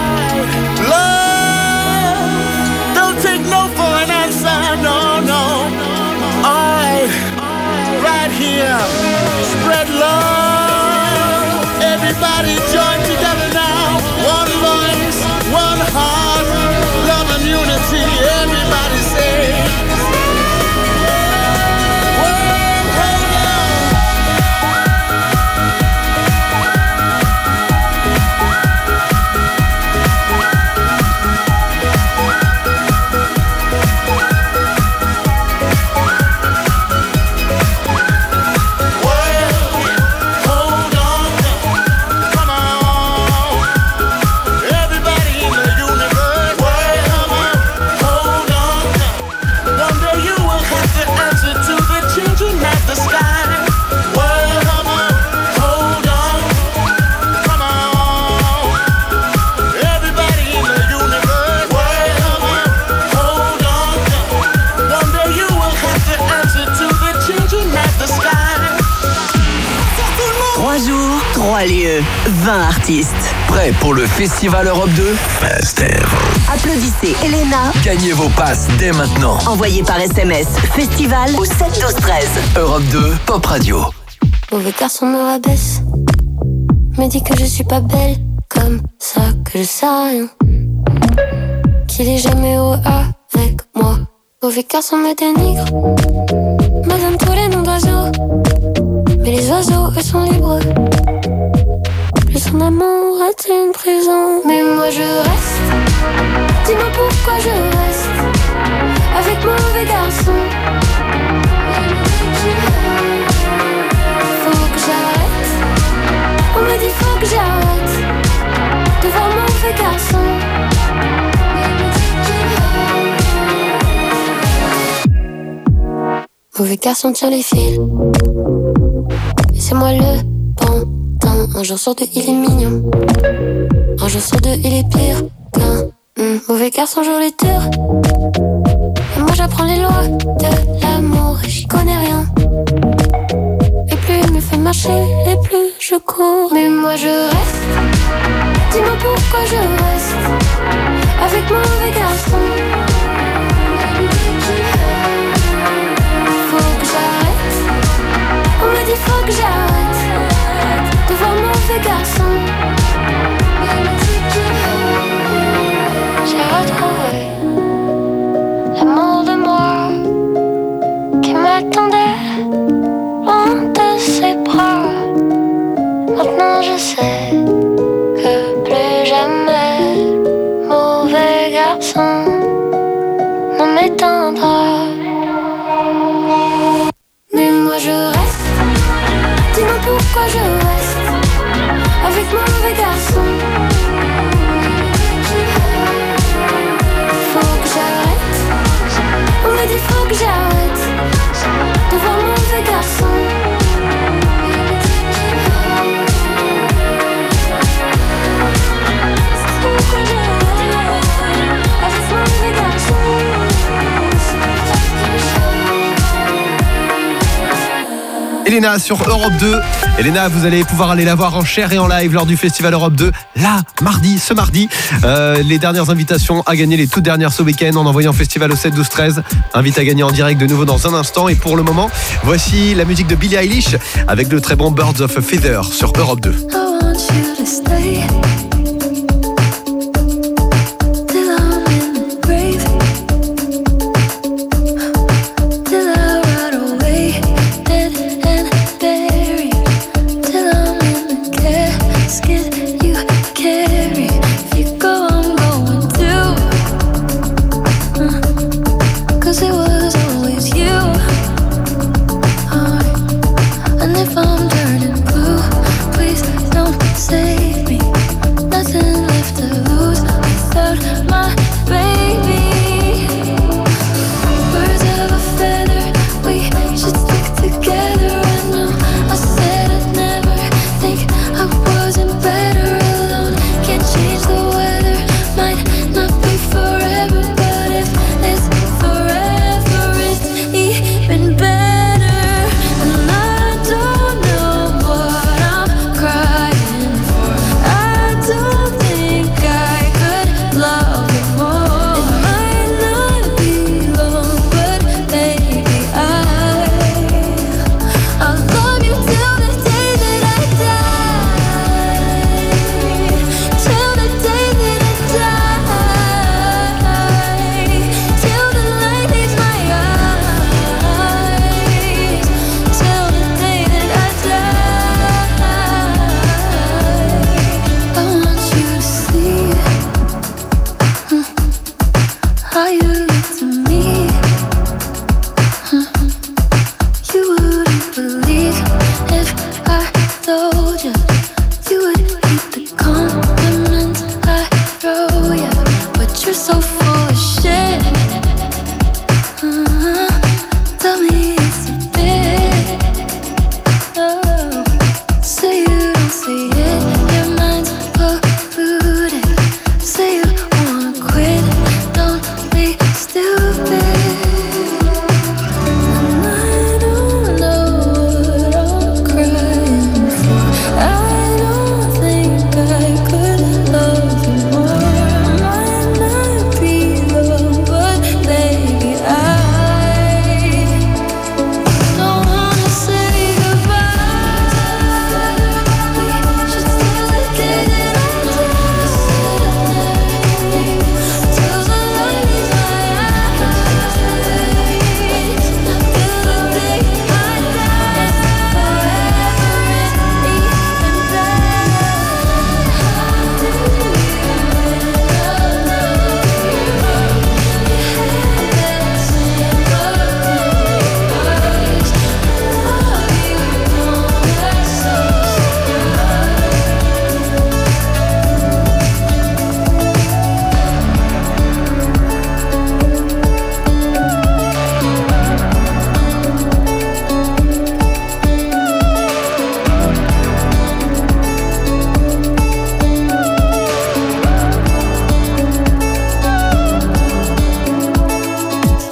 love, don't take no for an answer, no, no. Alright, right here, spread love. Everybody join together now. One voice, one heart, love and unity. Everybody say. Trois lieux, vingt artistes. Prêt pour le Festival Europe deux? Festival. Applaudissez Elena. Gagnez vos passes dès maintenant. Envoyez par S M S Festival au sept douze treize. Europe deux, Pop Radio. Mauvais garçon me rabaisse, me dit que je suis pas belle, comme ça que je sais rien, qu'il est jamais heureux avec moi. Mauvais garçon me dénigre, me donne tous les noms d'oiseaux, mais les oiseaux eux sont libres. Plus son amour est une prison, mais moi je reste. Dis-moi pourquoi je reste avec mon mauvais garçon. Faut que j'arrête. On me dit faut que j'arrête de voir mon mauvais garçon. Mauvais garçon tire les fils, et c'est moi le bon. Un jour sur deux, il est mignon. Un jour sur deux, il est pire qu'un mmh. Mauvais garçon joue les tours. Et moi j'apprends les lois de l'amour et j'y connais rien. Et plus il me fait marcher, et plus je cours. Mais moi je reste. Dis-moi pourquoi je reste avec mon mauvais garçon. Faut que j'arrête. On me dit faut que j'arrête de voir mon mauvais garçon. J'ai retrouvé l'amour de moi qui m'attendait loin de ses bras. Maintenant je sais que plus jamais mauvais garçon ne m'éteindra. Mais moi je reste. Dis-moi pourquoi je reste avec mon mauvais garçon. Faut que j'arrête. On me dit faut que j'arrête de voir mon mauvais garçon. Pourquoi j'arrête avec mon mauvais garçon. Elena sur Europe deux. Elena, vous allez pouvoir aller la voir en chair et en live lors du Festival Europe deux, là, mardi, ce mardi. Euh, les dernières invitations à gagner, les toutes dernières ce week-end, en envoyant Festival au sept douze treize. Invite à gagner en direct de nouveau dans un instant. Et pour le moment, voici la musique de Billie Eilish avec le très bon Birds of a Feather sur Europe deux. Till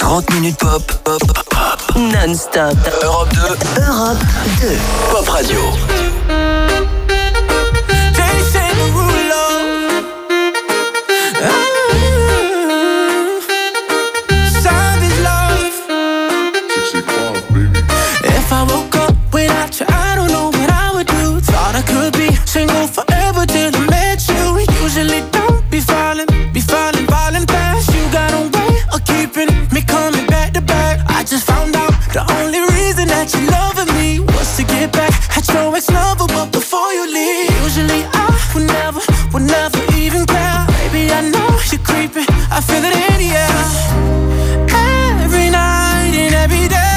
trente minutes pop, pop, pop. Non-stop. Europe deux. Europe deux. Pop Radio. If I woke up without you, I don't know what I would do. Thought I could be single forever till I met you. Usually don't be falling, be falling, falling fast. You got a way of keeping me coming back to back. I just found out the only reason that you loving me was to get back at your ex-lover, but before you leave, usually I would never, would never even care. Baby, I know you're creeping, I feel it in the air. Every night and every day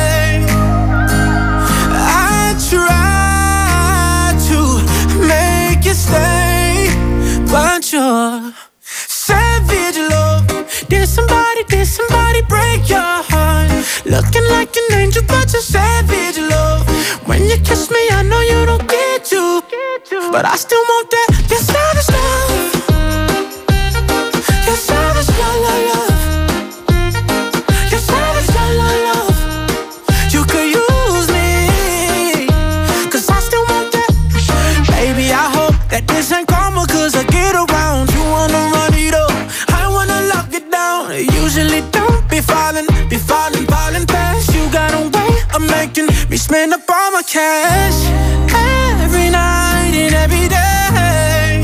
try to make you stay, but you're savage love. Did somebody, did somebody break your heart? Looking like an angel, but you're savage love. When you kiss me, I know you don't get to, but I still want that. Your savage love, your savage love, love, love. Your savage love, love, love. You could use me, cause I still want that. Baby, I hope that this ain't karma, cause I get around. You wanna run it up, I wanna lock it down. Usually don't be falling, be falling, falling fast. You got a way of making me spend up all my cash. Every night and every day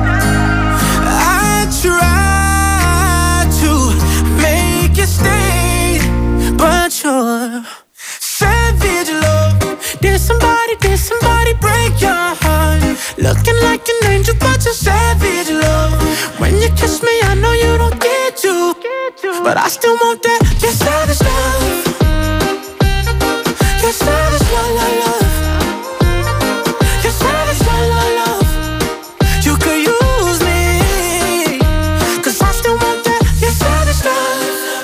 I try to make you stay, but you're savage love. Did somebody, did somebody break your heart? Looking like an angel, but you're savage love. When you kiss me, I know you don't get to, but I still want that. Your savage love.